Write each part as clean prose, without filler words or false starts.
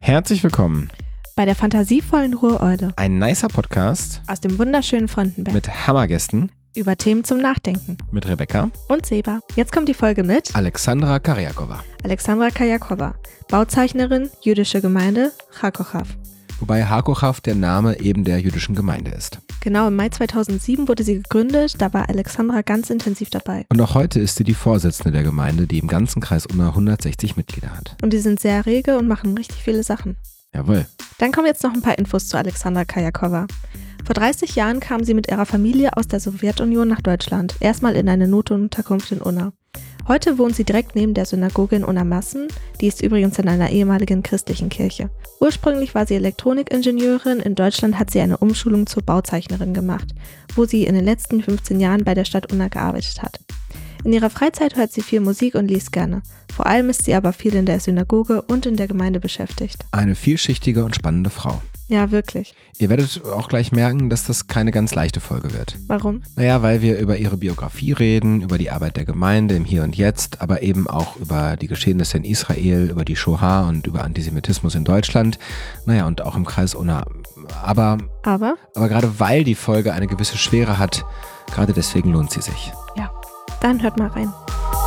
Herzlich willkommen bei der fantasievollen Ruhreule. Ein nicer Podcast Aus dem wunderschönen Frontenberg. Mit Hammergästen. Über Themen zum Nachdenken. Mit Rebecca. Und Seba. Jetzt kommt die Folge mit Alexandra Karjakova. Alexandra Karjakova, Bauzeichnerin, jüdische Gemeinde, Charkochaw. Wobei Charkochaw der Name eben der jüdischen Gemeinde ist. Genau, im Mai 2007 wurde sie gegründet, da war Alexandra ganz intensiv dabei. Und auch heute ist sie die Vorsitzende der Gemeinde, die im ganzen Kreis Unna 160 Mitglieder hat. Und die sind sehr rege und machen richtig viele Sachen. Jawohl. Dann kommen jetzt noch ein paar Infos zu Alexandra Karjakova. Vor 30 Jahren kam sie mit ihrer Familie aus der Sowjetunion nach Deutschland, erstmal in eine Notunterkunft in Unna. Heute wohnt sie direkt neben der Synagoge in Unna-Massen, die ist übrigens in einer ehemaligen christlichen Kirche. Ursprünglich war sie Elektronikingenieurin, in Deutschland hat sie eine Umschulung zur Bauzeichnerin gemacht, wo sie in den letzten 15 Jahren bei der Stadt Unna gearbeitet hat. In ihrer Freizeit hört sie viel Musik und liest gerne. Vor allem ist sie aber viel in der Synagoge und in der Gemeinde beschäftigt. Eine vielschichtige und spannende Frau. Ja, wirklich. Ihr werdet auch gleich merken, dass das keine ganz leichte Folge wird. Warum? Naja, weil wir über ihre Biografie reden, über die Arbeit der Gemeinde im Hier und Jetzt, aber eben auch über die Geschehnisse in Israel, über die Shoah und über Antisemitismus in Deutschland. Naja, und auch im Kreis Unna. Aber gerade weil die Folge eine gewisse Schwere hat, gerade deswegen lohnt sie sich. Ja, dann hört mal rein.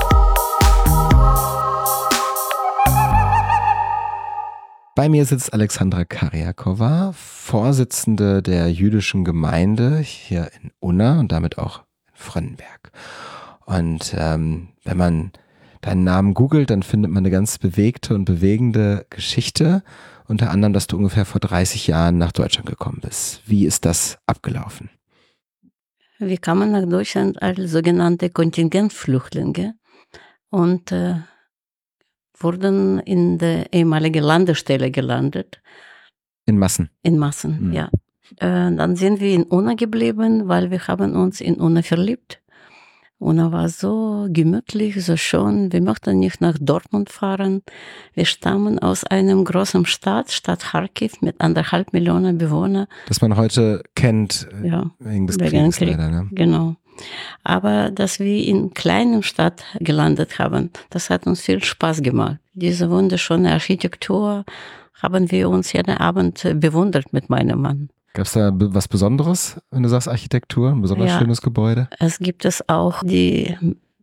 Bei mir sitzt Alexandra Karjakova, Vorsitzende der jüdischen Gemeinde hier in Unna und damit auch in Frontenberg. Und wenn man deinen Namen googelt, dann findet man eine ganz bewegte und bewegende Geschichte. Unter anderem, dass du ungefähr vor 30 Jahren nach Deutschland gekommen bist. Wie ist das abgelaufen? Wir kamen nach Deutschland als sogenannte Kontingentflüchtlinge und wurden in der ehemaligen Landestelle gelandet. In Massen? In Massen, ja. Dann sind wir in Unna geblieben, weil wir haben uns in Unna verliebt. Unna war so gemütlich, so schön. Wir möchten nicht nach Dortmund fahren. Wir stammen aus einem großen Stadt Kharkiv mit 1,5 Millionen Bewohnern. Das man heute kennt, ja, wegen des Krieges leider, ne? Genau. Aber dass wir in kleinen Stadt gelandet haben, das hat uns viel Spaß gemacht. Diese wunderschöne Architektur haben wir uns jeden Abend bewundert mit meinem Mann. Gab es da was Besonderes, wenn du sagst Architektur, ein besonders schönes Gebäude? Es gibt es auch die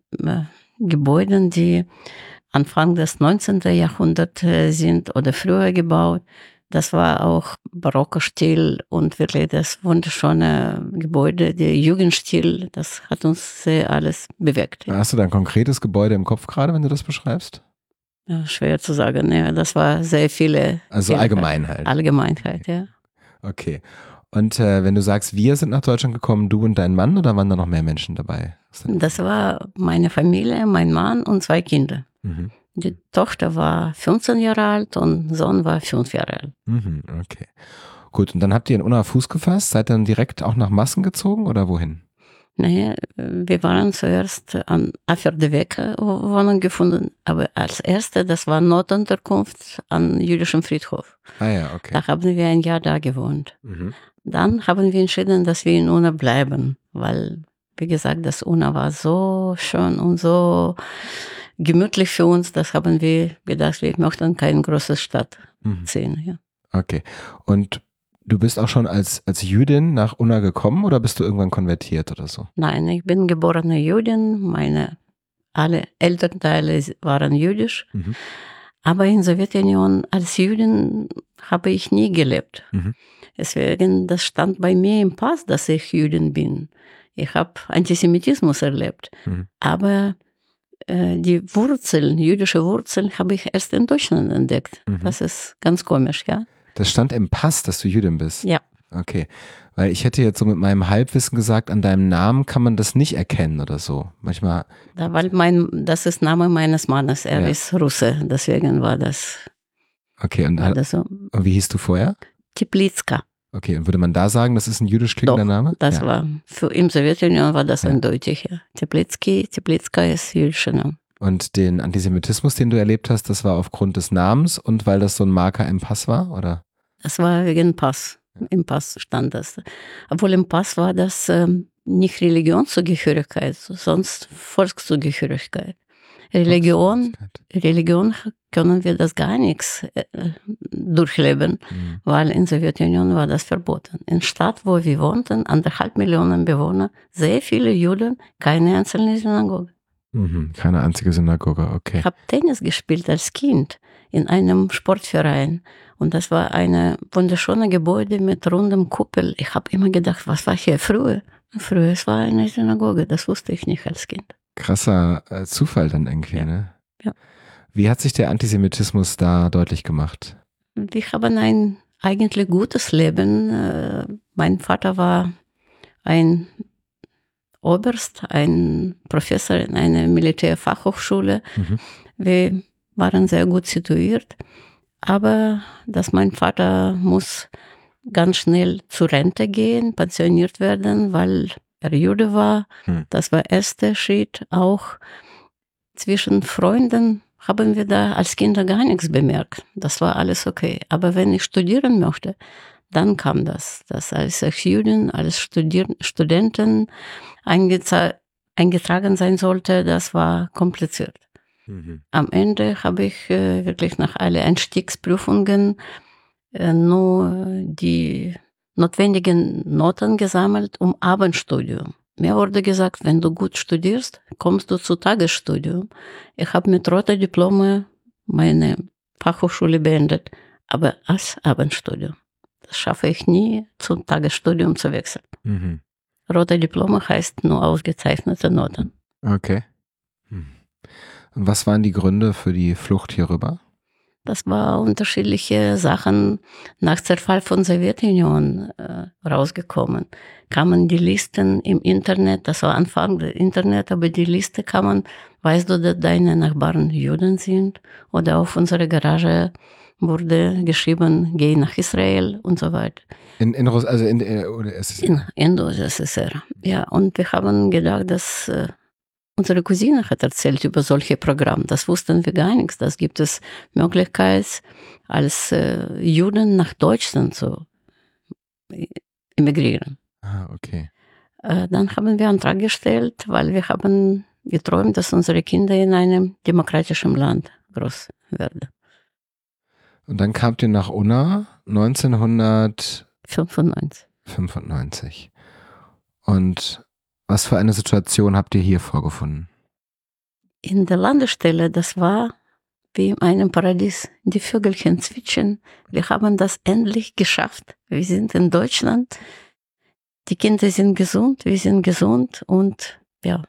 Gebäude, die Anfang des 19. Jahrhunderts sind oder früher gebaut. Das war auch barocker Stil und wirklich das wunderschöne Gebäude, der Jugendstil, das hat uns sehr alles bewegt. Ja. Hast du da ein konkretes Gebäude im Kopf gerade, wenn du das beschreibst? Ja, schwer zu sagen, ja, das war sehr viele. Also Allgemeinheit. Allgemeinheit, ja. Okay. Und wenn du sagst, wir sind nach Deutschland gekommen, du und dein Mann, oder waren da noch mehr Menschen dabei? Das war meine Familie, mein Mann und 2 Kinder. Mhm. Die Tochter war 15 Jahre alt und Sohn war 5 Jahre alt. Mhm, okay. Gut, und dann habt ihr in Unna Fuß gefasst, seid dann direkt auch nach Massen gezogen oder wohin? Naja, wir waren zuerst an Aferdeweg Wohnung gefunden, aber als erste, das war Notunterkunft an jüdischem Friedhof. Ah ja, okay. Da haben wir ein Jahr da gewohnt. Mhm. Dann haben wir entschieden, dass wir in Unna bleiben, weil, wie gesagt, das Unna war so schön und so gemütlich für uns, das haben wir gedacht, wir möchten keine große Stadt sehen. Ja. Okay, und du bist auch schon als Jüdin nach Unna gekommen oder bist du irgendwann konvertiert oder so? Nein, ich bin geborene Jüdin, alle Elternteile waren jüdisch, aber in der Sowjetunion als Jüdin habe ich nie gelebt. Deswegen, das stand bei mir im Pass, dass ich Jüdin bin. Ich habe Antisemitismus erlebt, aber die Wurzeln, jüdische Wurzeln, habe ich erst in Deutschland entdeckt. Das ist ganz komisch, ja. Das stand im Pass, dass du Jüdin bist? Ja. Okay, weil ich hätte jetzt so mit meinem Halbwissen gesagt, an deinem Namen kann man das nicht erkennen oder so. Manchmal. Weil das ist Name meines Mannes, er ist Russe, deswegen war das. Okay, und so. Wie hieß du vorher? Teplizka. Okay, und würde man da sagen, das ist ein jüdisch klingender Name? Das war, im Sowjetunion war das eindeutig, ja. Teplizka ist jüdischer Name. Und den Antisemitismus, den du erlebt hast, das war aufgrund des Namens und weil das so ein Marker im Pass war, oder? Das war wegen Pass. Im Pass stand das. Obwohl im Pass war das nicht Religionszugehörigkeit, sonst Volkszugehörigkeit. Religion können wir das gar nichts durchleben, weil in der Sowjetunion war das verboten. In der Stadt, wo wir wohnten, 1,5 Millionen Bewohner, sehr viele Juden, keine einzelne Synagoge. Keine einzige Synagoge, okay. Ich habe Tennis gespielt als Kind in einem Sportverein und das war eine wunderschöne Gebäude mit rundem Kuppel. Ich habe immer gedacht, was war hier früher? Früher es war eine Synagoge, das wusste ich nicht als Kind. Krasser Zufall dann irgendwie, ja. Ne? Ja. Wie hat sich der Antisemitismus da deutlich gemacht? Wir haben ein eigentlich gutes Leben. Mein Vater war ein Oberst, ein Professor in einer Militärfachhochschule. Wir waren sehr gut situiert, aber dass mein Vater muss ganz schnell zur Rente gehen, pensioniert werden, weil er Jude war. Das war der erste Schritt. Auch zwischen Freunden haben wir da als Kinder gar nichts bemerkt. Das war alles okay. Aber wenn ich studieren möchte, dann kam das. Das als Juden, als Studenten eingetragen sein sollte, das war kompliziert. Am Ende habe ich wirklich nach allen Einstiegsprüfungen nur die notwendigen Noten gesammelt um Abendstudium. Mir wurde gesagt, wenn du gut studierst, kommst du zu Tagesstudium. Ich habe mit roter Diplome meine Fachhochschule beendet, aber als Abendstudium. Das schaffe ich nie, zum Tagesstudium zu wechseln. Roter Diplome heißt nur ausgezeichnete Noten. Okay. Und was waren die Gründe für die Flucht hierüber? Das war unterschiedliche Sachen nach Zerfall von Sowjetunion rausgekommen. Kamen die Listen im Internet, das war Anfang des Internet, aber die Liste kamen, weißt du, dass deine Nachbarn Juden sind? Oder auf unserer Garage wurde geschrieben, geh nach Israel und so weiter. In der SSR? In der SSR, ja. Und wir haben gedacht, dass unsere Cousine hat erzählt über solche Programme. Das wussten wir gar nichts. Das gibt es Möglichkeit, als Juden nach Deutschland zu emigrieren. Okay. Dann haben wir einen Antrag gestellt, weil wir haben geträumt, dass unsere Kinder in einem demokratischen Land groß werden. Und dann kamt ihr nach Unna 1995. Und was für eine Situation habt ihr hier vorgefunden? In der Landestelle, das war wie in einem Paradies. Die Vögelchen zwitschern. Wir haben das endlich geschafft. Wir sind in Deutschland. Die Kinder sind gesund, wir sind gesund und ja,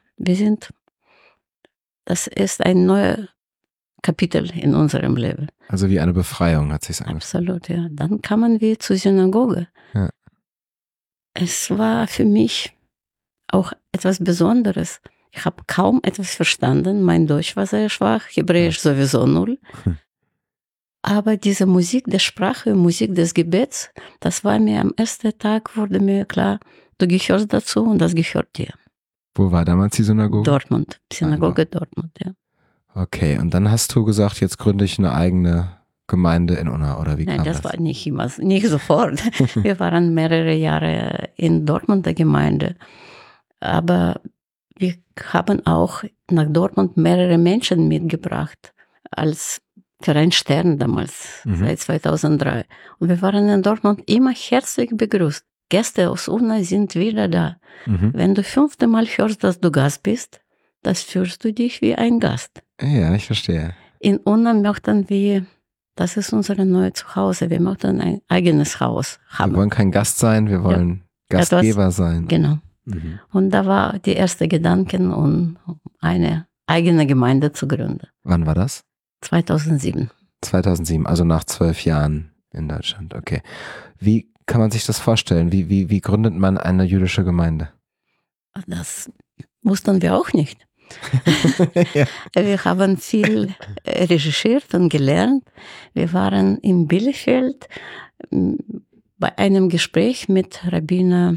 das ist ein neues Kapitel in unserem Leben. Also wie eine Befreiung hat sich's angefühlt. Absolut, ja. Dann kamen wir zur Synagoge. Ja. Es war für mich auch etwas Besonderes. Ich habe kaum etwas verstanden. Mein Deutsch war sehr schwach, Hebräisch sowieso null. Aber diese Musik der Sprache, Musik des Gebets, das war mir am ersten Tag, wurde mir klar, du gehörst dazu und das gehört dir. Wo war damals die Synagoge? Dortmund, Synagoge Dortmund, ja. Okay, und dann hast du gesagt, jetzt gründe ich eine eigene Gemeinde in Unna, oder wie kam das? Nein, das war nicht sofort. Wir waren mehrere Jahre in Dortmund der Gemeinde. Aber wir haben auch nach Dortmund mehrere Menschen mitgebracht, als Verein Stern damals, seit 2003. Und wir waren in Dortmund immer herzlich begrüßt. Gäste aus Unna sind wieder da. Wenn du 5. Mal hörst, dass du Gast bist, das fühlst du dich wie ein Gast. Ja, ich verstehe. In Unna möchten wir, das ist unser neues Zuhause, wir möchten ein eigenes Haus haben. Wir wollen kein Gast sein, wir wollen Gastgeber sein. Genau. Und da war die erste Gedanken, um eine eigene Gemeinde zu gründen. Wann war das? 2007. 2007, also nach 12 Jahren in Deutschland, okay. Wie kann man sich das vorstellen? Wie gründet man eine jüdische Gemeinde? Das wussten wir auch nicht. Ja. Wir haben viel recherchiert und gelernt. Wir waren in Bielefeld bei einem Gespräch mit Rabbiner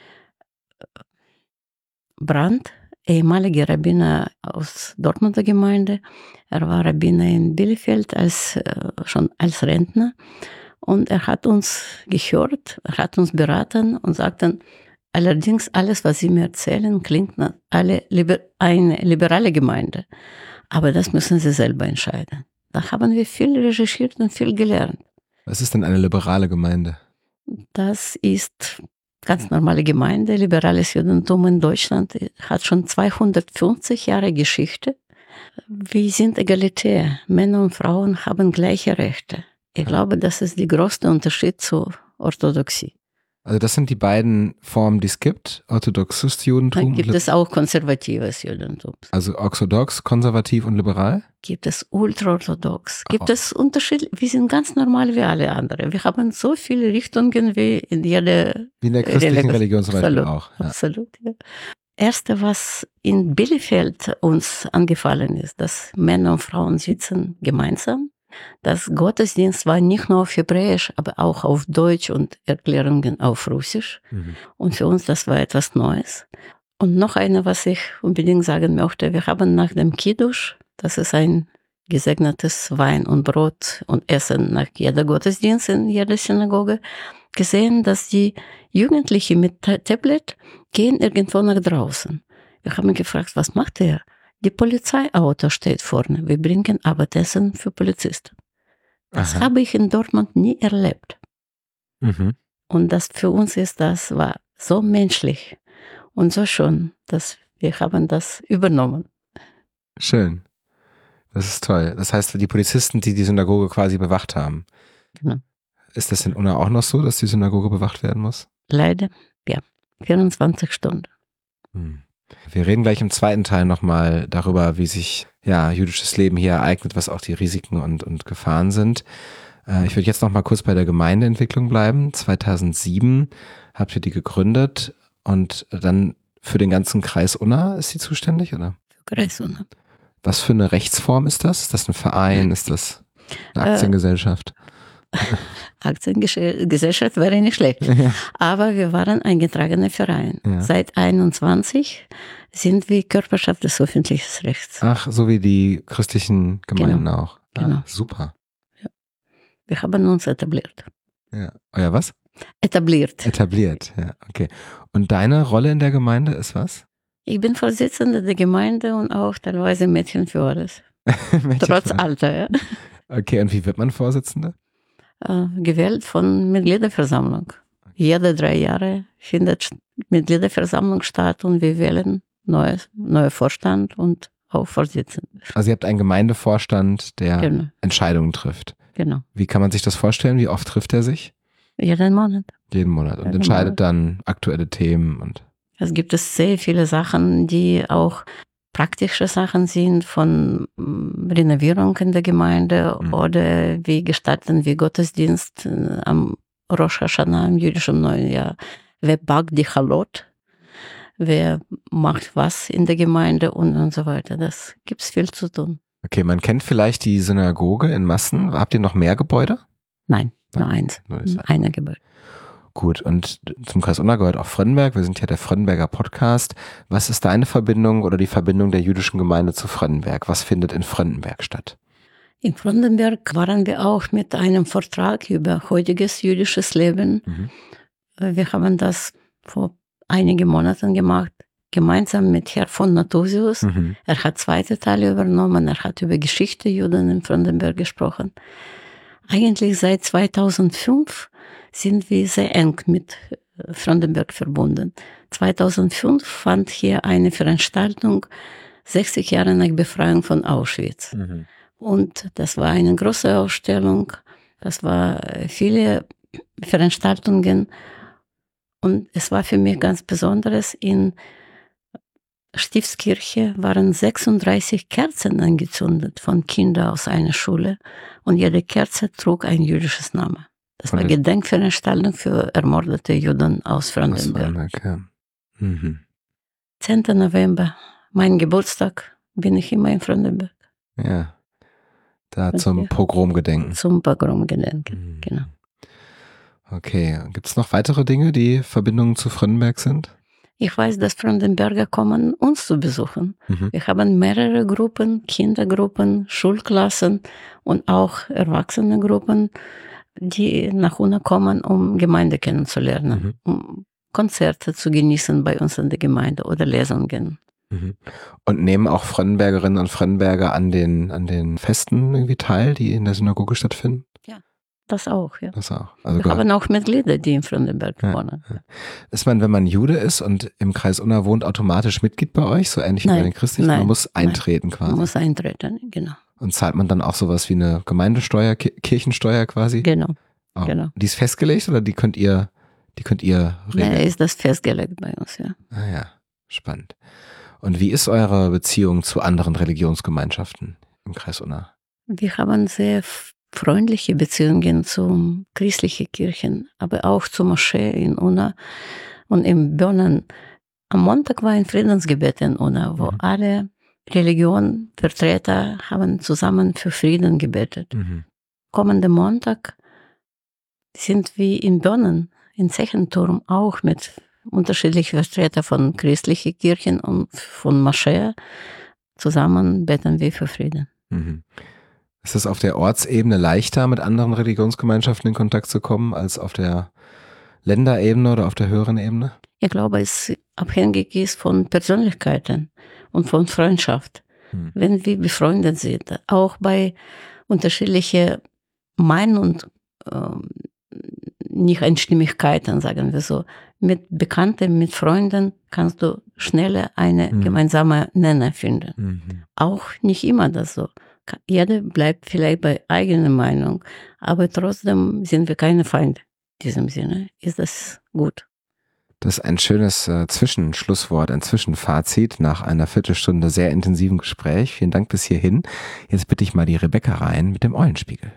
Brandt, ehemaliger Rabbiner aus Dortmunder Gemeinde. Er war Rabbiner in Bielefeld schon als Rentner. Und er hat uns gehört, er hat uns beraten und sagte, allerdings alles, was Sie mir erzählen, klingt nach eine liberale Gemeinde. Aber das müssen sie selber entscheiden. Da haben wir viel recherchiert und viel gelernt. Was ist denn eine liberale Gemeinde? Das ist ganz normale Gemeinde. Liberales Judentum in Deutschland hat schon 250 Jahre Geschichte. Wir sind egalitär. Männer und Frauen haben gleiche Rechte. Ich glaube, das ist der größte Unterschied zur Orthodoxie. Also das sind die beiden Formen, die es gibt, orthodoxes Judentum. Dann gibt es auch konservatives Judentum. Also orthodox, konservativ und liberal? Gibt es ultraorthodox. Gibt es Unterschiede? Wir sind ganz normal wie alle anderen. Wir haben so viele Richtungen wie in jeder Wie in der christlichen Religion zum Beispiel auch. Ja. Absolut, ja. Erste, was in Bielefeld uns angefallen ist, dass Männer und Frauen sitzen gemeinsam. Das Gottesdienst war nicht nur auf Hebräisch, aber auch auf Deutsch und Erklärungen auf Russisch. Und für uns, das war etwas Neues. Und noch eine, was ich unbedingt sagen möchte, wir haben nach dem Kiddush, das ist ein gesegnetes Wein und Brot und Essen nach jeder Gottesdienst in jeder Synagoge, gesehen, dass die Jugendlichen mit Tablet gehen irgendwo nach draußen. Wir haben gefragt, was macht ihr? Die Polizeiauto steht vorne. Wir bringen Abendessen für Polizisten. Das habe ich in Dortmund nie erlebt. Und das für uns war so menschlich und so schön, dass wir haben das übernommen. Schön. Das ist toll. Das heißt, die Polizisten, die die Synagoge quasi bewacht haben. Genau. Ist das in Unna auch noch so, dass die Synagoge bewacht werden muss? Leider, ja. 24 Stunden. Wir reden gleich im zweiten Teil nochmal darüber, wie sich jüdisches Leben hier ereignet, was auch die Risiken und Gefahren sind. Ich würde jetzt nochmal kurz bei der Gemeindeentwicklung bleiben. 2007 habt ihr die gegründet und dann für den ganzen Kreis Unna ist sie zuständig, oder? Für Kreis Unna. Was für eine Rechtsform ist das? Ist das ein Verein? Ist das eine Aktiengesellschaft? Aktiengesellschaft wäre nicht schlecht. Ja. Aber wir waren ein eingetragener Verein. Ja. Seit 21 sind wir Körperschaft des öffentlichen Rechts. Ach, so wie die christlichen Gemeinden auch. Genau. Super. Ja. Wir haben uns etabliert. Ja. Euer was? Etabliert, ja, okay. Und deine Rolle in der Gemeinde ist was? Ich bin Vorsitzende der Gemeinde und auch teilweise Mädchen für alles. Trotz Alter, ja. Okay, und wie wird man Vorsitzende? Gewählt von Mitgliederversammlung. Jede 3 Jahre findet Mitgliederversammlung statt und wir wählen neuer Vorstand und auch Vorsitzende. Also ihr habt einen Gemeindevorstand, der Entscheidungen trifft. Genau. Wie kann man sich das vorstellen? Wie oft trifft er sich? Jeden Monat. Jeden Monat. Und entscheidet dann aktuelle Themen und. Es gibt sehr viele Sachen, die auch praktische Sachen sind, von Renovierung in der Gemeinde oder wie gestalten wir Gottesdienst am Rosh Hashanah, im jüdischen neuen Jahr. Wer backt die Chalot? Wer macht was in der Gemeinde und so weiter. Das gibt es viel zu tun. Okay, man kennt vielleicht die Synagoge in Massen. Habt ihr noch mehr Gebäude? Nein, nur eins. Eine Gebäude. Gut, und zum Kreis Unna gehört auch Frönnberg. Wir sind ja der Frönnberger Podcast. Was ist deine Verbindung oder die Verbindung der jüdischen Gemeinde zu Frönnberg? Was findet in Frönnberg statt? In Frönnberg waren wir auch mit einem Vortrag über heutiges jüdisches Leben. Wir haben das vor einigen Monaten gemacht, gemeinsam mit Herrn von Natusius. Er hat 2. Teile übernommen. Er hat über Geschichte Juden in Frönnberg gesprochen. Eigentlich seit 2005 sind wir sehr eng mit Frönnberg verbunden. 2005 fand hier eine Veranstaltung 60 Jahre nach Befreiung von Auschwitz. Und das war eine große Ausstellung. Das war viele Veranstaltungen. Und es war für mich ganz Besonderes. In Stiftskirche waren 36 Kerzen angezündet von Kindern aus einer Schule. Und jede Kerze trug ein jüdisches Name. Das war Gedenkveranstaltung für ermordete Juden aus Frönnberg. Ja. 10. November, mein Geburtstag, bin ich immer in Frönnberg. Ja, da zum Pogromgedenken. Zum Pogromgedenken, genau. Okay, gibt es noch weitere Dinge, die Verbindungen zu Frönnberg sind? Ich weiß, dass Frönnberger kommen, uns zu besuchen. Wir haben mehrere Gruppen, Kindergruppen, Schulklassen und auch Erwachsenengruppen, die nach Unna kommen, um Gemeinde kennenzulernen, um Konzerte zu genießen bei uns in der Gemeinde oder Lesungen. Und nehmen auch Frönnenbergerinnen und Frönnenberger an den Festen irgendwie teil, die in der Synagoge stattfinden? Ja, das auch, ja. Das auch. Also wir haben auch Mitglieder, die in Frönnenberg wohnen. Ja. Ist man, wenn man Jude ist und im Kreis Unna wohnt, automatisch Mitglied bei euch, so ähnlich wie bei den Christlichen? Man muss eintreten quasi. Man muss eintreten, genau. Und zahlt man dann auch sowas wie eine Gemeindesteuer, Kirchensteuer quasi? Genau. Oh. Genau. Die ist festgelegt oder die könnt ihr regeln? Ja, ist das festgelegt bei uns, ja. Ah ja, spannend. Und wie ist eure Beziehung zu anderen Religionsgemeinschaften im Kreis Unna? Wir haben sehr freundliche Beziehungen zu christlichen Kirchen, aber auch zur Moschee in Unna und in Bönnen. Am Montag war ein Friedensgebet in Unna, wo alle Religionenvertreter haben zusammen für Frieden gebetet. Kommenden Montag sind wir in Bönnen, in Zechenturm, auch mit unterschiedlichen Vertretern von christlichen Kirchen und von Moschee. Zusammen beten wir für Frieden. Ist es auf der Ortsebene leichter, mit anderen Religionsgemeinschaften in Kontakt zu kommen, als auf der Länderebene oder auf der höheren Ebene? Ich glaube, es abhängig ist von Persönlichkeiten und von Freundschaft. Wenn wir befreundet sind, auch bei unterschiedlichen Meinungen und Nicht-Einstimmigkeiten, sagen wir so. Mit Bekannten, mit Freunden kannst du schneller eine gemeinsame Nenner finden. Auch nicht immer das so. Jeder bleibt vielleicht bei eigener Meinung, aber trotzdem sind wir keine Feinde. In diesem Sinne ist das gut. Das ist ein schönes Zwischenschlusswort, ein Zwischenfazit nach einer Viertelstunde sehr intensiven Gespräch. Vielen Dank bis hierhin. Jetzt bitte ich mal die Rebecca rein mit dem Eulenspiegel.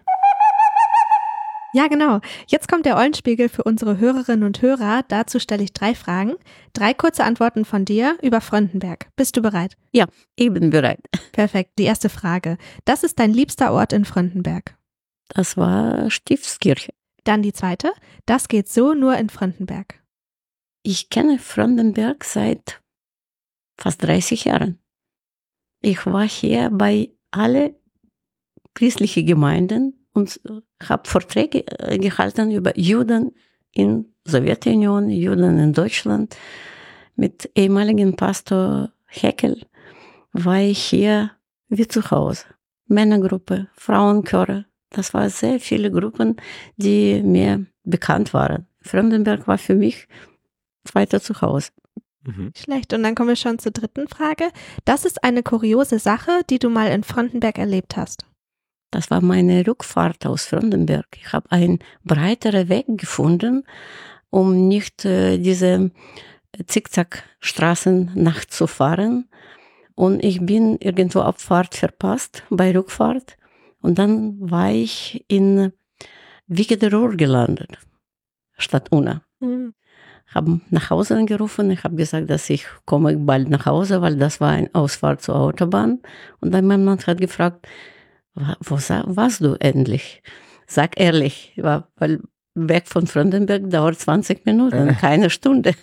Ja, genau. Jetzt kommt der Eulenspiegel für unsere Hörerinnen und Hörer. Dazu stelle ich 3 Fragen. 3 kurze Antworten von dir über Frönnenberg. Bist du bereit? Ja, ich bin bereit. Perfekt. Die erste Frage. Das ist dein liebster Ort in Frönnenberg? Das war Stiftskirche. Dann die zweite. Das geht so nur in Frönnenberg. Ich kenne Frönnenberg seit fast 30 Jahren. Ich war hier bei allen christlichen Gemeinden und habe Vorträge gehalten über Juden in Sowjetunion, Juden in Deutschland. Mit ehemaligen Pastor Heckel war ich hier wie zu Hause. Männergruppe, Frauenchöre. Das waren sehr viele Gruppen, die mir bekannt waren. Frönnenberg war für mich weiter zu Hause. Schlecht. Und dann kommen wir schon zur dritten Frage. Das ist eine kuriose Sache, die du mal in Frönnenberg erlebt hast. Das war meine Rückfahrt aus Frönnenberg. Ich habe einen breiteren Weg gefunden, um nicht diese Zickzackstraßen nachts zu fahren. Und ich bin irgendwo Abfahrt verpasst bei Rückfahrt. Und dann war ich in Wiege der Ruhr gelandet, statt Unna. Habe nach Hause angerufen. Ich habe gesagt, dass ich komme bald nach Hause, weil das war eine Ausfahrt zur Autobahn. Und dann mein Mann hat gefragt, wo warst du endlich? Sag ehrlich, weil weg von Frönnenberg dauert 20 Minuten, keine Stunde.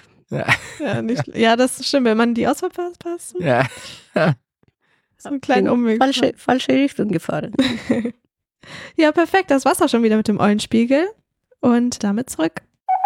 Ja, das ist schlimm, wenn man die Ausfahrt verpasst. Ja. So einen kleinen Umweg. Falsche Richtung gefahren. Ja, perfekt. Das war's auch schon wieder mit dem Eulenspiegel. Und damit zurück.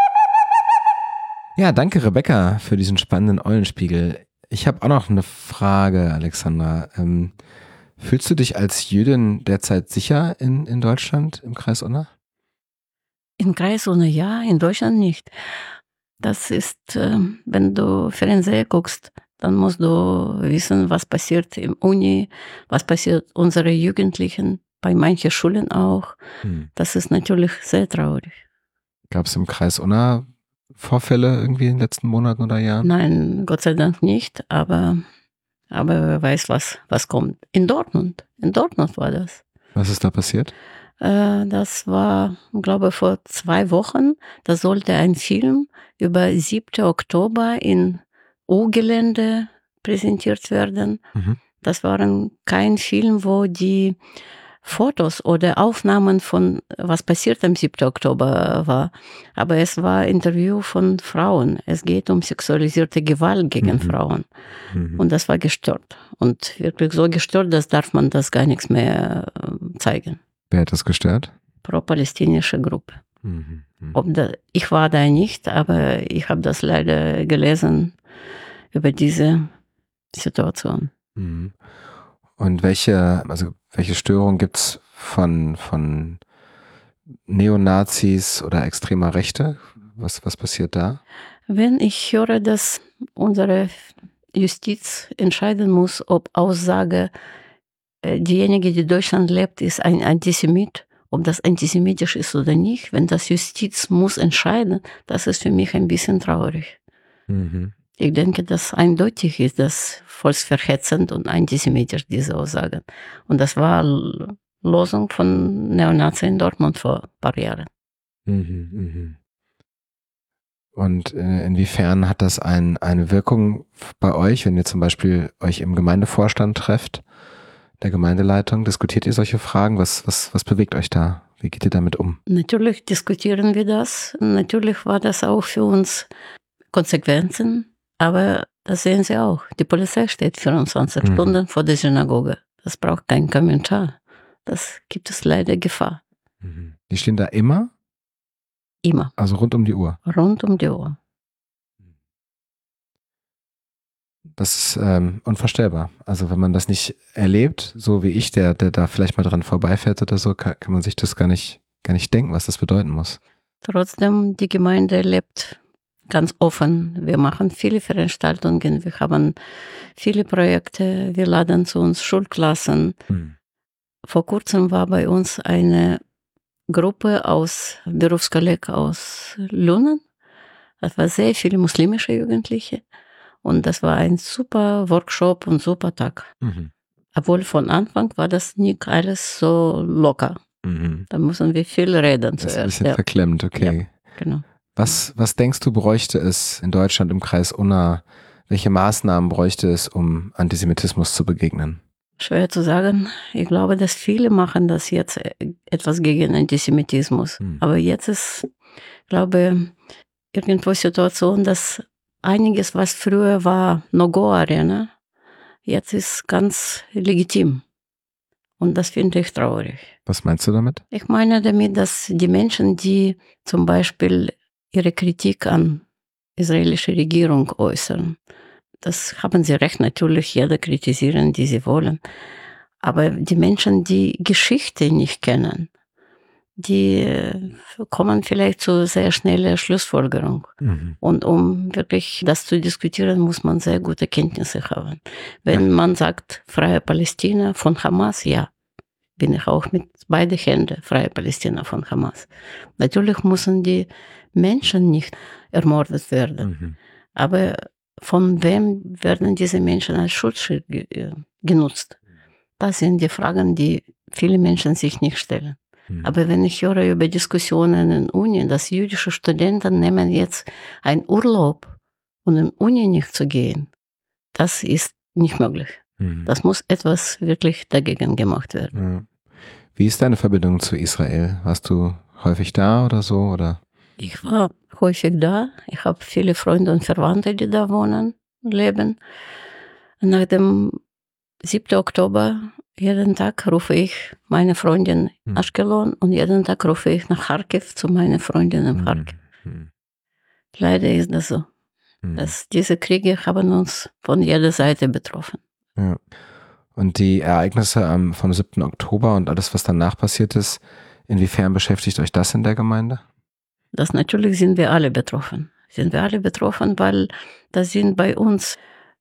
Ja, danke Rebecca für diesen spannenden Eulenspiegel. Ich habe auch noch eine Frage, Alexandra. Fühlst du dich als Jüdin derzeit sicher in Deutschland, im Kreis Unna? Im Kreis Unna ja, in Deutschland nicht. Das ist, wenn du Fernsehen guckst, dann musst du wissen, was passiert im Uni, was passiert unsere Jugendlichen, bei manchen Schulen auch. Das ist natürlich sehr traurig. Gab es im Kreis Unna Vorfälle irgendwie in den letzten Monaten oder Jahren? Nein, Gott sei Dank nicht, aber wer weiß, was kommt. In Dortmund war das. Was ist da passiert? Das war, glaube ich, vor 2 Wochen. Da sollte ein Film über 7. Oktober in U-Gelände präsentiert werden. Das war kein Film, wo die Fotos oder Aufnahmen von was passiert am 7. Oktober war. Aber es war ein Interview von Frauen. Es geht um sexualisierte Gewalt gegen Frauen. Und das war gestört. Und wirklich so gestört, dass darf man das gar nichts mehr zeigen. Wer hat das gestört? Pro-palästinische Gruppe. Ich war da nicht, aber ich habe das leider gelesen über diese Situation. Mhm. Und welche Störungen gibt es von Neonazis oder extremer Rechte? Was passiert da? Wenn ich höre, dass unsere Justiz entscheiden muss, ob Aussage, diejenige, die in Deutschland lebt, ist ein Antisemit, ob das antisemitisch ist oder nicht, wenn das Justiz muss entscheiden, das ist für mich ein bisschen traurig. Mhm. Ich denke, dass eindeutig ist das volksverhetzend und antisemitisch, diese Aussagen. Und das war Losung von Neonazi in Dortmund vor ein paar Jahren. Mhm, mhm. Und inwiefern hat das eine Wirkung bei euch, wenn ihr zum Beispiel euch im Gemeindevorstand trefft, der Gemeindeleitung? Diskutiert ihr solche Fragen? Was bewegt euch da? Wie geht ihr damit um? Natürlich diskutieren wir das. Natürlich war das auch für uns Konsequenzen, aber das sehen Sie auch. Die Polizei steht 24 Stunden vor der Synagoge. Das braucht keinen Kommentar. Das gibt es leider Gefahr. Die stehen da immer? Immer. Also rund um die Uhr? Rund um die Uhr. Das ist unvorstellbar. Also wenn man das nicht erlebt, so wie ich, der da vielleicht mal dran vorbeifährt oder so, kann man sich das gar nicht denken, was das bedeuten muss. Trotzdem, die Gemeinde lebt ganz offen. Wir machen viele Veranstaltungen, wir haben viele Projekte, wir laden zu uns Schulklassen. Vor kurzem war bei uns eine Gruppe aus Berufskolleg aus Lunen. Das war sehr viele muslimische Jugendliche. Und das war ein super Workshop und super Tag. Obwohl von Anfang war das nicht alles so locker. Da müssen wir viel reden das zuerst. Ist ein bisschen verklemmt, okay. Ja, genau. Was denkst du, bräuchte es in Deutschland im Kreis Unna? Welche Maßnahmen bräuchte es, um Antisemitismus zu begegnen? Schwer zu sagen. Ich glaube, dass viele machen das jetzt etwas gegen Antisemitismus. Aber jetzt ist, glaube ich, irgendwo Situation, dass einiges, was früher war No-Go-Arena, jetzt ist ganz legitim. Und das finde ich traurig. Was meinst du damit? Ich meine damit, dass die Menschen, die zum Beispiel ihre Kritik an israelische Regierung äußern, das haben sie recht, natürlich, jeder kritisieren, die sie wollen. Aber die Menschen, die Geschichte nicht kennen, die kommen vielleicht zu sehr schneller Schlussfolgerung. Und um wirklich das zu diskutieren, muss man sehr gute Kenntnisse haben. Wenn man sagt, freie Palästina von Hamas, ja, bin ich auch mit beiden Händen freie Palästina von Hamas. Natürlich müssen die Menschen nicht ermordet werden. Aber von wem werden diese Menschen als Schutzschild genutzt? Das sind die Fragen, die viele Menschen sich nicht stellen. Aber wenn ich höre über Diskussionen in Uni, dass jüdische Studenten nehmen jetzt einen Urlaub, um in Uni nicht zu gehen, das ist nicht möglich. Das muss etwas wirklich dagegen gemacht werden. Ja. Wie ist deine Verbindung zu Israel? Warst du häufig da oder so? Oder? Ich war häufig da. Ich habe viele Freunde und Verwandte, die da wohnen und leben. Nach dem 7. Oktober jeden Tag rufe ich meine Freundin Ashkelon und jeden Tag rufe ich nach Kharkiv zu meiner Freundin in Kharkiv. Leider ist das so. Dass diese Kriege haben uns von jeder Seite betroffen. Ja. Und die Ereignisse vom 7. Oktober und alles, was danach passiert ist, inwiefern beschäftigt euch das in der Gemeinde? Das natürlich sind wir alle betroffen. Weil das sind bei uns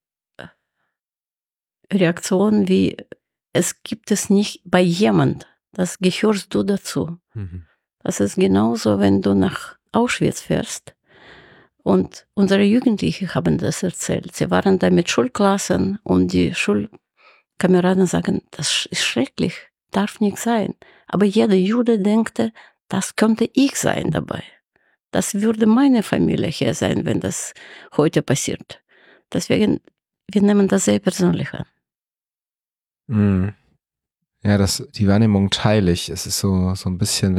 Reaktionen wie, es gibt es nicht bei jemand, das gehörst du dazu. Das ist genauso, wenn du nach Auschwitz fährst. Und unsere Jugendlichen haben das erzählt. Sie waren da mit Schulklassen und die Schulkameraden sagen, das ist schrecklich, darf nicht sein. Aber jeder Jude denkt, das könnte ich sein dabei. Das würde meine Familie hier sein, wenn das heute passiert. Deswegen, wir nehmen das sehr persönlich an. Ja, die Wahrnehmung teile ich. Es ist so ein bisschen,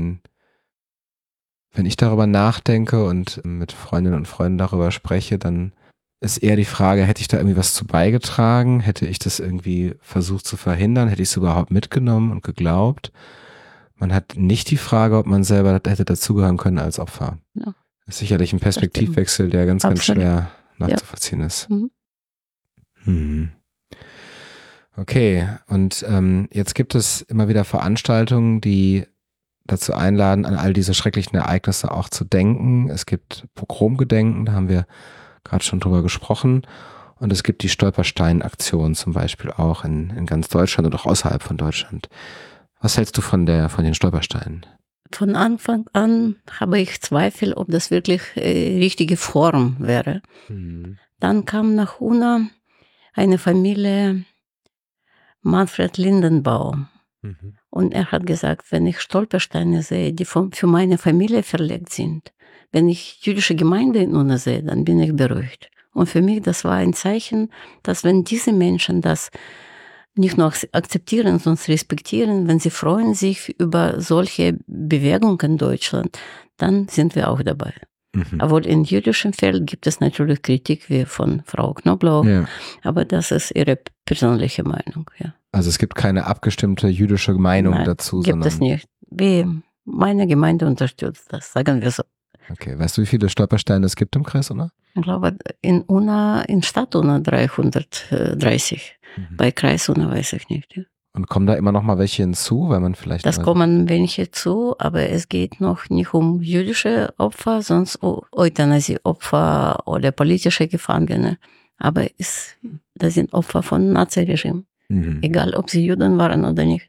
wenn ich darüber nachdenke und mit Freundinnen und Freunden darüber spreche, dann ist eher die Frage, hätte ich da irgendwie was zu beigetragen? Hätte ich das irgendwie versucht zu verhindern? Hätte ich es überhaupt mitgenommen und geglaubt? Man hat nicht die Frage, ob man selber hätte dazugehören können als Opfer. Ja. Das ist sicherlich ein Perspektivwechsel, der ganz schwer nachzuvollziehen ist. Okay, und jetzt gibt es immer wieder Veranstaltungen, die dazu einladen, an all diese schrecklichen Ereignisse auch zu denken. Es gibt Pogromgedenken, da haben wir gerade schon drüber gesprochen. Und es gibt die Stolperstein-Aktion zum Beispiel auch in ganz Deutschland und auch außerhalb von Deutschland. Was hältst du von den Stolpersteinen? Von Anfang an habe ich Zweifel, ob das wirklich richtige Form wäre. Dann kam nach Unna eine Familie Manfred Lindenbaum. Und er hat gesagt, wenn ich Stolpersteine sehe, die für meine Familie verlegt sind, wenn ich jüdische Gemeinde in Unna sehe, dann bin ich beruhigt. Und für mich, das war ein Zeichen, dass wenn diese Menschen das nicht nur akzeptieren, sondern respektieren, wenn sie freuen sich über solche Bewegungen in Deutschland, dann sind wir auch dabei. Aber in jüdischem Feld gibt es natürlich Kritik wie von Frau Knoblauch, aber das ist ihre persönliche Meinung. Ja. Also es gibt keine abgestimmte jüdische Meinung dazu? Gibt es nicht. Meine Gemeinde unterstützt das, sagen wir so. Okay, weißt du, wie viele Stolpersteine es gibt im Kreis Unna? Ich glaube, in Stadt Unna 330. Bei Kreis Unna weiß ich nicht. Ja. Und kommen da immer noch mal welche hinzu, weil man vielleicht... Das kommen welche zu, aber es geht noch nicht um jüdische Opfer, sonst Euthanasie-Opfer oder politische Gefangene. Aber das sind Opfer von Naziregime. Egal, ob sie Juden waren oder nicht.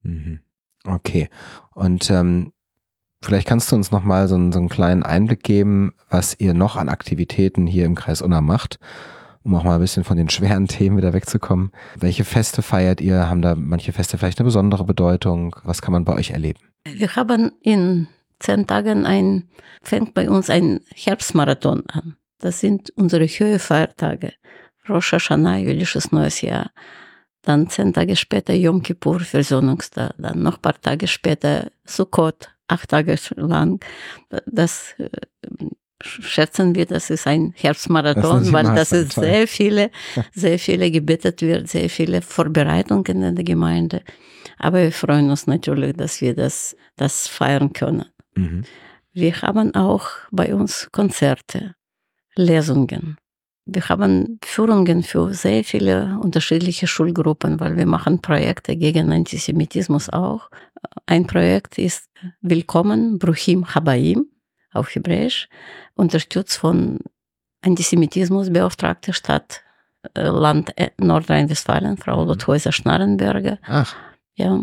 Okay. Und vielleicht kannst du uns noch mal so einen kleinen Einblick geben, was ihr noch an Aktivitäten hier im Kreis Unna macht, um auch mal ein bisschen von den schweren Themen wieder wegzukommen. Welche Feste feiert ihr? Haben da manche Feste vielleicht eine besondere Bedeutung? Was kann man bei euch erleben? Wir haben in 10 Tagen fängt bei uns ein Herbstmarathon an. Das sind unsere Höhefeiertage. Rosh Hashanah, jüdisches Neues Jahr. Dann 10 Tage später Yom Kippur, Versöhnungstag. Dann noch ein paar Tage später Sukkot, 8 Tage lang. Das schätzen wir, das ist ein Herbstmarathon, weil das ist sehr viele gebetet wird, sehr viele Vorbereitungen in der Gemeinde. Aber wir freuen uns natürlich, dass wir das feiern können. Wir haben auch bei uns Konzerte, Lesungen. Wir haben Führungen für sehr viele unterschiedliche Schulgruppen, weil wir machen Projekte gegen Antisemitismus auch. Ein Projekt ist Willkommen, Bruchim Habayim, auf Hebräisch, unterstützt von Antisemitismusbeauftragte Stadt Land Nordrhein-Westfalen, Frau Lothäuser-Schnarrenberger. Ach. Ja,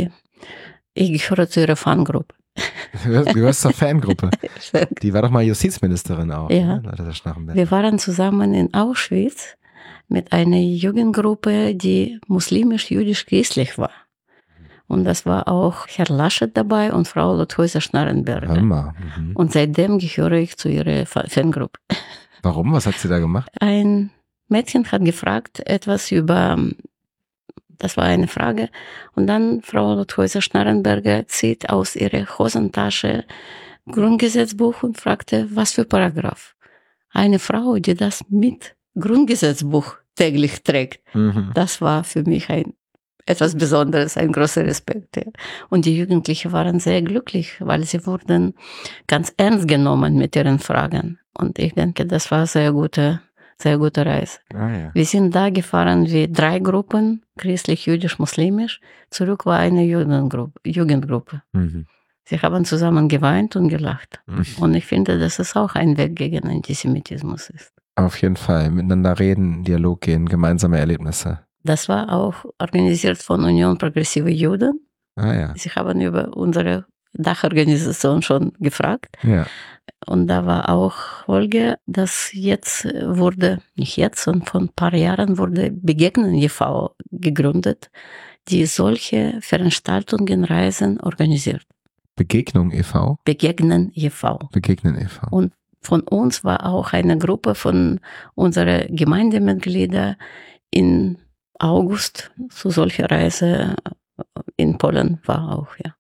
ich gehöre zu ihrer Fangruppe. Du gehörst zur Fangruppe. Die war doch mal Justizministerin auch. Ja. Ne? Wir waren zusammen in Auschwitz mit einer Jugendgruppe, die muslimisch-jüdisch-christlich war. Und das war auch Herr Laschet dabei und Frau Lothäuser-Schnarrenberger. Und seitdem gehöre ich zu ihrer Fangruppe. Warum? Was hat sie da gemacht? Ein Mädchen hat gefragt, etwas über, das war eine Frage, und dann Frau Lothäuser-Schnarrenberger zieht aus ihrer Hosentasche Grundgesetzbuch und fragte, was für Paragraph. Eine Frau, die das mit Grundgesetzbuch täglich trägt, das war für mich etwas Besonderes, ein großer Respekt. Ja. Und die Jugendlichen waren sehr glücklich, weil sie wurden ganz ernst genommen mit ihren Fragen. Und ich denke, das war eine sehr gute Reise. Ja. Wir sind da gefahren wie 3 Gruppen, christlich, jüdisch, muslimisch. Zurück war eine Jugendgruppe. Sie haben zusammen geweint und gelacht. Und ich finde, dass es auch ein Weg gegen Antisemitismus ist. Auf jeden Fall. Miteinander reden, Dialog gehen, gemeinsame Erlebnisse. Das war auch organisiert von Union Progressive Juden. Ja. Sie haben über unsere Dachorganisation schon gefragt. Ja. Und da war auch Folge, dass jetzt wurde, nicht jetzt, sondern vor ein paar Jahren wurde Begegnen e.V. gegründet, die solche Veranstaltungen, Reisen organisiert. Begegnung e.V.? Begegnen e.V. Begegnen e.V. Und von uns war auch eine Gruppe von unseren Gemeindemitgliedern in August zu solcher Reise in Polen war auch, ja.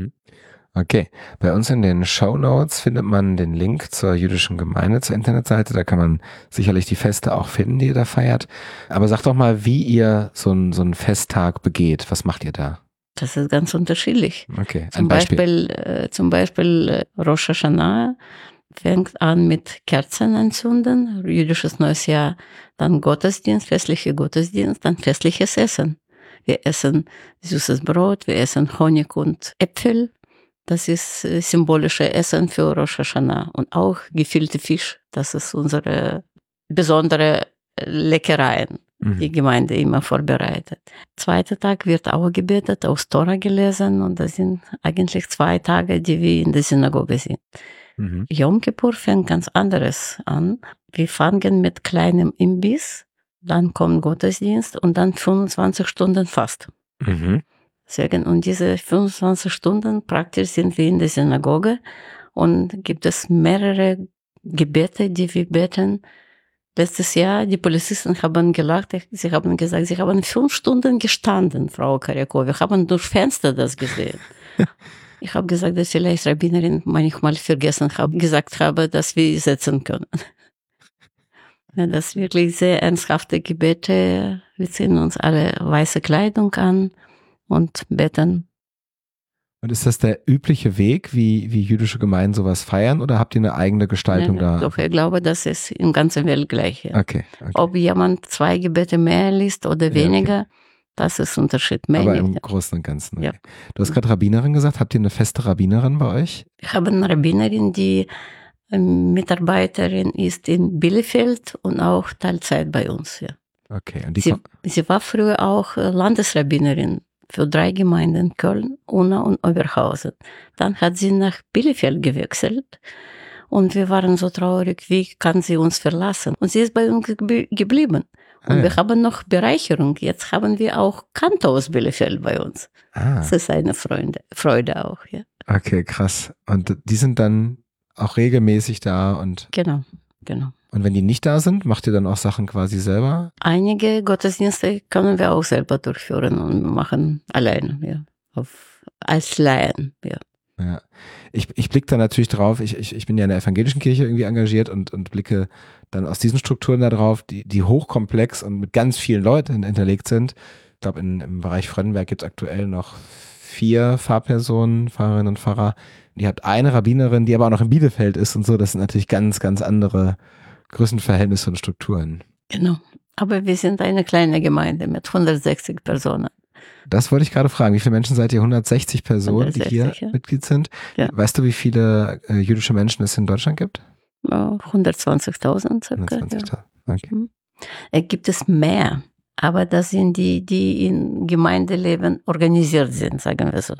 Okay, bei uns in den Shownotes findet man den Link zur jüdischen Gemeinde, zur Internetseite. Da kann man sicherlich die Feste auch finden, die ihr da feiert. Aber sag doch mal, wie ihr so einen Festtag begeht. Was macht ihr da? Das ist ganz unterschiedlich. Okay, Zum Beispiel Rosh Hashanah. fängt an mit Kerzen anzünden, jüdisches neues Jahr, dann Gottesdienst, festlicher Gottesdienst, dann festliches Essen. Wir essen süßes Brot, wir essen Honig und Äpfel. Das ist symbolische Essen für Rosh Hashanah. Und auch gefüllte Fisch, das ist unsere besondere Leckereien, die Gemeinde immer vorbereitet. Zweiter Tag wird auch gebetet, aus Tora gelesen und das sind eigentlich 2 Tage, die wir in der Synagoge sind. Yom Kippur fängt ganz anderes an. Wir fangen mit kleinem Imbiss, dann kommt Gottesdienst und dann 25 Stunden Fast. Deswegen, und diese 25 Stunden praktisch sind wir in der Synagoge und gibt es mehrere Gebete, die wir beten. Letztes Jahr, die Polizisten haben gelacht, sie haben gesagt, sie haben 5 Stunden gestanden, Frau Karjakova, wir haben durch Fenster das gesehen. Ich habe gesagt, dass vielleicht Rabbinerin manchmal vergessen habe, gesagt habe, dass wir sitzen können. Ja, das sind wirklich sehr ernsthafte Gebete. Wir ziehen uns alle weiße Kleidung an und beten. Und ist das der übliche Weg, wie jüdische Gemeinden sowas feiern, oder habt ihr eine eigene Gestaltung da? Doch, ich glaube, das ist in der ganzen Welt gleich. Ja. Okay. Ob jemand 2 Gebete mehr liest oder weniger, das ist Unterschied. Aber im Großen und Ganzen. Okay. Ja. Du hast gerade Rabbinerin gesagt. Habt ihr eine feste Rabbinerin bei euch? Wir haben eine Rabbinerin, die Mitarbeiterin ist in Bielefeld und auch Teilzeit bei uns. Ja. Okay. Und sie war früher auch Landesrabbinerin für 3 Gemeinden, Köln, Unna und Oberhausen. Dann hat sie nach Bielefeld gewechselt und wir waren so traurig, wie kann sie uns verlassen? Und sie ist bei uns geblieben. Und wir haben noch Bereicherung. Jetzt haben wir auch Kantor aus Bielefeld bei uns. Das ist eine Freude auch, ja. Okay, krass. Und die sind dann auch regelmäßig da und. Genau. Und wenn die nicht da sind, macht ihr dann auch Sachen quasi selber? Einige Gottesdienste können wir auch selber durchführen und machen alleine, ja. Als Laien, ja. Ja. Ich blicke da natürlich drauf, ich bin ja in der evangelischen Kirche irgendwie engagiert und blicke dann aus diesen Strukturen da drauf, die hochkomplex und mit ganz vielen Leuten hinterlegt sind. Ich glaube, im Bereich Frönnenberg gibt es aktuell noch 4 Pfarrpersonen, Pfarrerinnen und Pfarrer. Ihr habt eine Rabbinerin, die aber auch noch in Bielefeld ist und so. Das sind natürlich ganz, ganz andere Größenverhältnisse und Strukturen. Genau. Aber wir sind eine kleine Gemeinde mit 160 Personen. Das wollte ich gerade fragen. Wie viele Menschen seid ihr? 160 Personen, 160, die hier Mitglied sind? Ja. Weißt du, wie viele jüdische Menschen es in Deutschland gibt? 120.000 circa. 120.000, okay. Gibt es mehr, aber das sind die in Gemeindeleben organisiert sind, sagen wir so.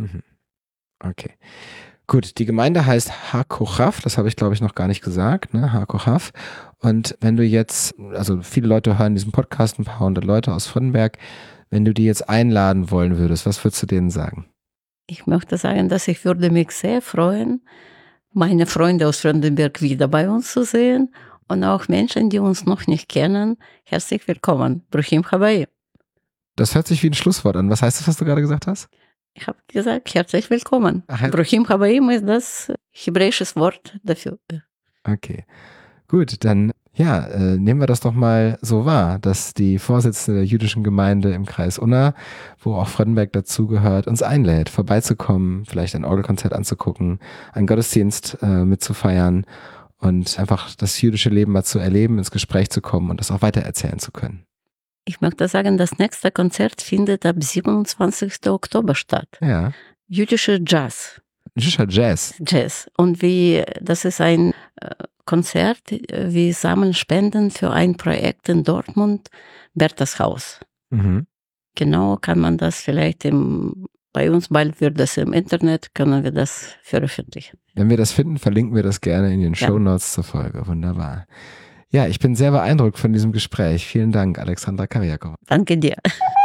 Okay. Gut, die Gemeinde heißt HaKochav, das habe ich glaube ich noch gar nicht gesagt, ne? HaKochav. Und wenn du jetzt, also viele Leute hören diesen Podcast, ein paar hundert Leute aus Frönnenberg, wenn du die jetzt einladen wollen würdest, was würdest du denen sagen? Ich möchte sagen, dass ich würde mich sehr freuen, meine Freunde aus Frönnenberg wieder bei uns zu sehen und auch Menschen, die uns noch nicht kennen, herzlich willkommen. Bruchim Habayim. Das hört sich wie ein Schlusswort an. Was heißt das, was du gerade gesagt hast? Ich habe gesagt, herzlich willkommen. Bruchim Habayim ist das hebräische Wort dafür. Okay, gut, dann nehmen wir das doch mal so wahr, dass die Vorsitzende der jüdischen Gemeinde im Kreis Unna, wo auch Frönnenberg dazugehört, uns einlädt, vorbeizukommen, vielleicht ein Orgelkonzert anzugucken, einen Gottesdienst mitzufeiern und einfach das jüdische Leben mal zu erleben, ins Gespräch zu kommen und das auch weitererzählen zu können. Ich möchte sagen, das nächste Konzert findet am 27. Oktober statt. Ja. Jüdischer Jazz. Jüdischer Jazz. Jazz. Und das ist ein Konzert, wir sammeln Spenden für ein Projekt in Dortmund, Berthas Haus. Genau, kann man das vielleicht bei uns, bald wird das im Internet, können wir das veröffentlichen. Wenn wir das finden, verlinken wir das gerne in den Shownotes zur Folge. Wunderbar. Ja, ich bin sehr beeindruckt von diesem Gespräch. Vielen Dank, Alexandra Karjakova. Danke dir.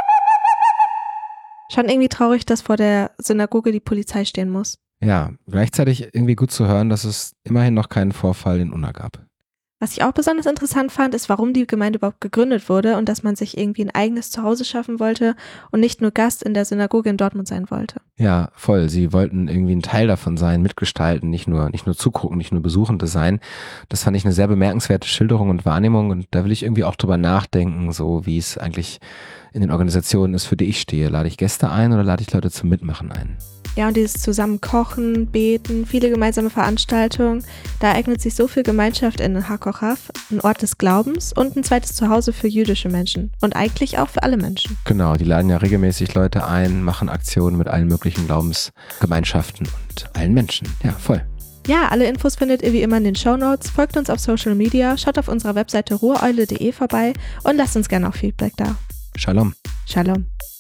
Schon irgendwie traurig, dass vor der Synagoge die Polizei stehen muss. Ja, gleichzeitig irgendwie gut zu hören, dass es immerhin noch keinen Vorfall in Unna gab. Was ich auch besonders interessant fand, ist, warum die Gemeinde überhaupt gegründet wurde und dass man sich irgendwie ein eigenes Zuhause schaffen wollte und nicht nur Gast in der Synagoge in Dortmund sein wollte. Ja, voll. Sie wollten irgendwie ein Teil davon sein, mitgestalten, nicht nur zugucken, nicht nur Besuchende sein. Das fand ich eine sehr bemerkenswerte Schilderung und Wahrnehmung und da will ich irgendwie auch drüber nachdenken, so wie es eigentlich in den Organisationen ist, für die ich stehe. Lade ich Gäste ein oder lade ich Leute zum Mitmachen ein? Ja, und dieses zusammen Kochen, Beten, viele gemeinsame Veranstaltungen, da eignet sich so viel Gemeinschaft in Hakochav, ein Ort des Glaubens und ein zweites Zuhause für jüdische Menschen und eigentlich auch für alle Menschen. Genau, die laden ja regelmäßig Leute ein, machen Aktionen mit allen möglichen Glaubensgemeinschaften und allen Menschen. Ja, voll. Ja, alle Infos findet ihr wie immer in den Shownotes, folgt uns auf Social Media, schaut auf unserer Webseite ruheule.de vorbei und lasst uns gerne auch Feedback da. Shalom. Shalom.